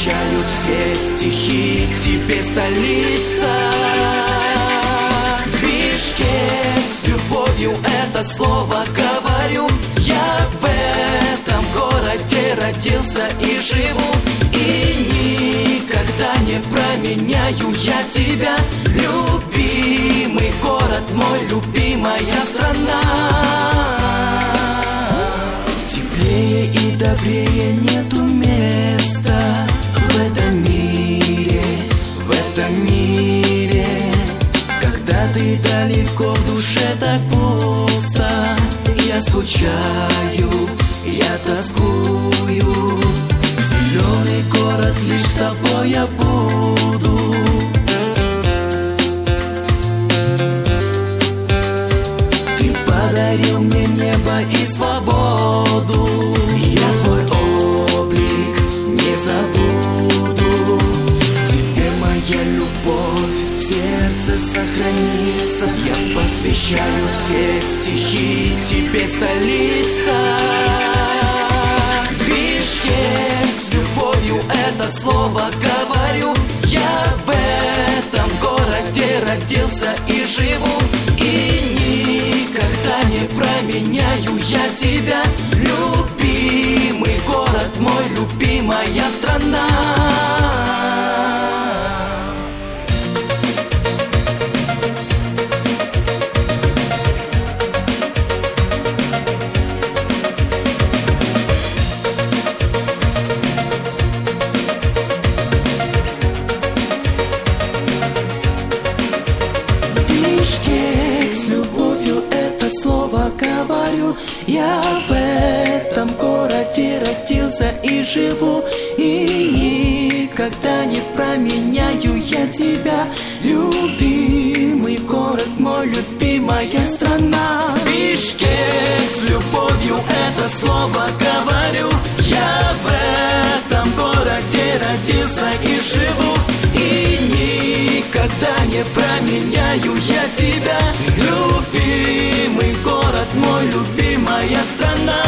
посвящаю все стихи тебе, столица. Бишкек, с любовью это слово говорю. Я в этом городе родился и живу, и никогда не променяю я тебя. Любимый город мой, любимая страна. Теплее и добрее нету места в этом мире, когда ты далеко, в душе так пусто. Я скучаю, я тоскую. Зеленый город, лишь с тобой я буду. Ты подарил мне небо и свободу. Я твой облик не забуду. Теперь моя любовь в сердце сохранится. Я посвящаю все стихи тебе, столица. Бишкек, с любовью это слово говорю. Я в этом городе родился и живу, и никогда не променяю я тебя. Любимый город мой, любимая страна. Говорю, я в этом городе родился и живу, и никогда не променяю я тебя. Любимый город мой, любимая страна. Бишкек, с любовью это слово говорю. Я в этом городе родился и живу, и никогда не променяю я тебя. Любимый город мой, любимая страна.